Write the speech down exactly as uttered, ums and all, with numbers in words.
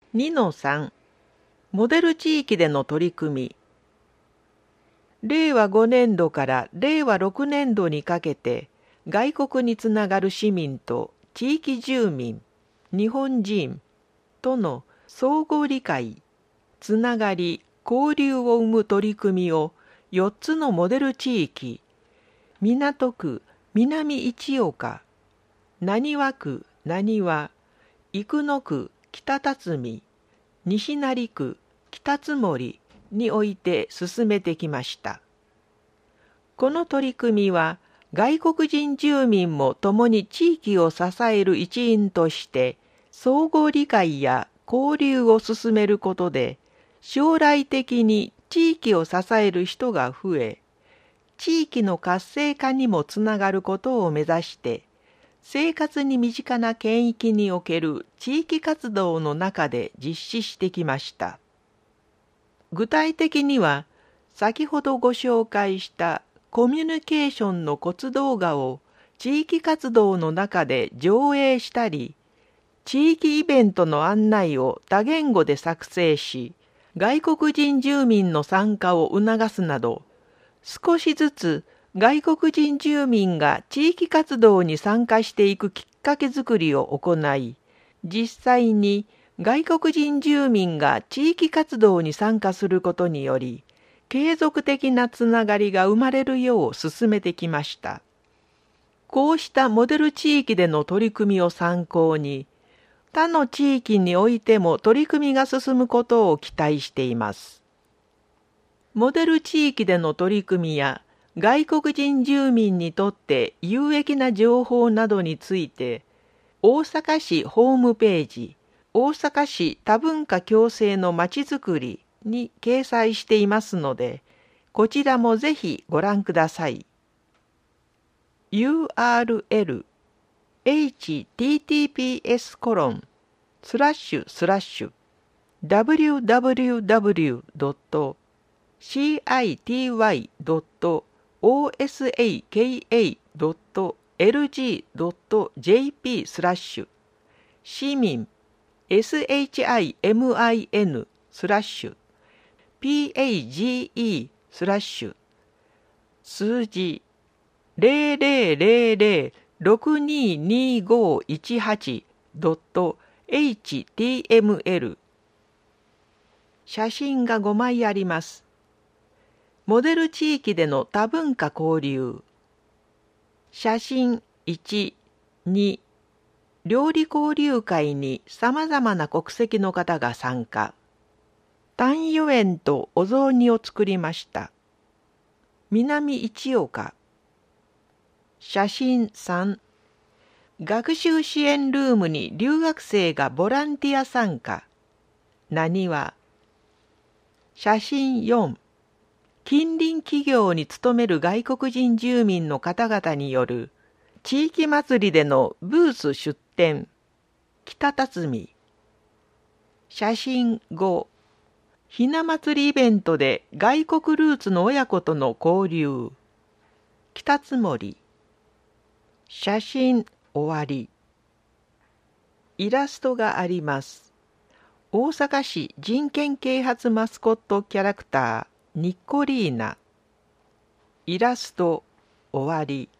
にのさん モデル地域での取り組み。れいわごねんどかられいわろくねんどにかけて外国につながる市民と地域住民、日本人との相互理解、つながり、交流を生む取り組みをよっつのモデル地域、港区、南市岡、浪速区、浪速、生野区、北辰巳、西成区、北津森において進めてきました。この取り組みは、外国人住民も共に地域を支える一員として、相互理解や交流を進めることで、将来的に地域を支える人が増え、地域の活性化にもつながることを目指して、生活に身近な県域における地域活動の中で実施してきました。具体的には、先ほどご紹介したコミュニケーションのコツ動画を地域活動の中で上映したり、地域イベントの案内を多言語で作成し、外国人住民の参加を促すなど、少しずつ外国人住民が地域活動に参加していくきっかけづくりを行い、実際に外国人住民が地域活動に参加することにより、継続的なつながりが生まれるよう進めてきました。こうしたモデル地域での取り組みを参考に、他の地域においても取り組みが進むことを期待しています。モデル地域での取り組みや外国人住民にとって有益な情報などについて、大阪市ホームページ、大阪市多文化共生のまちづくりに掲載していますので、こちらもぜひご覧ください。ユーアールエル エイチティーティーピーエス コロンスラッシュスラッシュ ダブリューダブリューダブリュードットシーアイティーワイドットオーエスエーケーエードットエルジードットジェーピー スラッシュ市民 シミン スラッシュ ページスラッシュ数字 ゼロゼロゼロゼロ ろくにーにーごーいちはち ドット エイチティーエムエル 写真がごまいあります。モデル地域での多文化交流。写真いち、に、料理交流会にさまざまな国籍の方が参加。タンユエンとお雑煮を作りました。南市岡。写真さん、学習支援ルームに留学生がボランティア参加。なにわ。写真よん、近隣企業に勤める外国人住民の方々による地域祭りでのブース出展、北辰巳。写真ご、ひな祭りイベントで外国ルーツの親子との交流、北津森。写真終わり。イラストがあります。大阪市人権啓発マスコットキャラクター、ニッコリーナ。イラスト終わり。